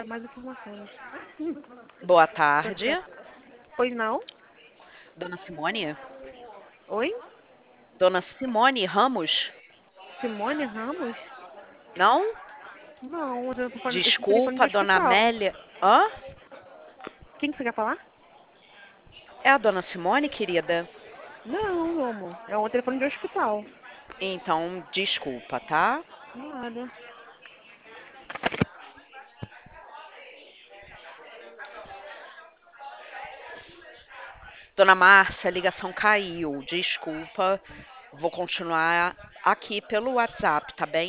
mais informações. Boa Pra tarde, ficar... Pois não? dona Simone. Oi? Dona Simone Ramos? Simone Ramos? Não? Não, esse telefone de Desculpa, dona hospital. Amélia. Hã? Quem que você quer falar? É a dona Simone, querida? Não, meu amor. É um telefone de hospital. Então, desculpa, tá? Nada. Dona Márcia, a ligação caiu. Desculpa. Vou continuar aqui pelo WhatsApp, tá bem?